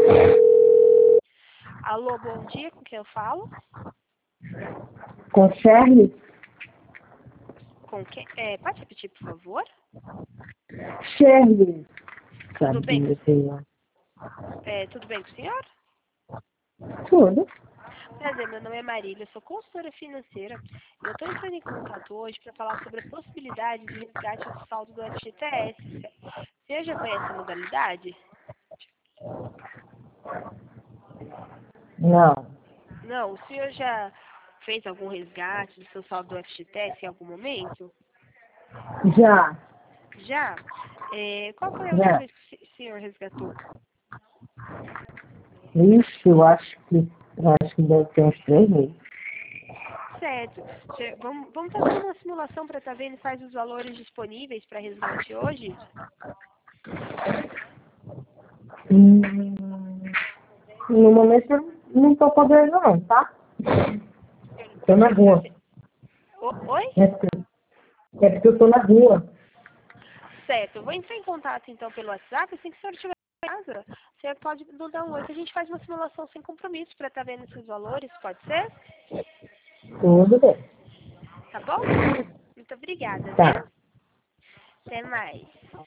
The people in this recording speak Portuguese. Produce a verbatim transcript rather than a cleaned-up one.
Alô, bom dia, com quem eu falo? Com Shirley? Com quem? É, pode repetir, por favor? Shirley. Tudo bem? Sabia, senhor. É, tudo bem com o senhor? Tudo. Prazer, meu nome é Marília, eu sou consultora financeira e eu estou entrando em contato hoje para falar sobre a possibilidade de resgate do saldo do F G T S. Você já conhece a modalidade? Não. Não, o senhor já fez algum resgate do seu saldo do F G T S em algum momento? Já. Já? É, qual foi a última Já. vez que o senhor resgatou? Ixi, eu acho que, eu acho que deve ter uns três meses. Certo. Cê- Vamos, vamos fazer uma simulação para estar vendo quais os valores disponíveis para resgate hoje? Hum, no momento eu não estou podendo não, tá? Estou na Você está... rua. Oi? É porque, é porque eu estou na rua. Certo. Eu vou entrar em contato então pelo WhatsApp. Assim que o senhor estiver em casa, você pode nos dar um oi que a gente faz uma simulação sem compromisso para estar vendo esses valores. Pode ser? Tudo bem. Tá bom? Muito obrigada, viu? Tá. Até mais.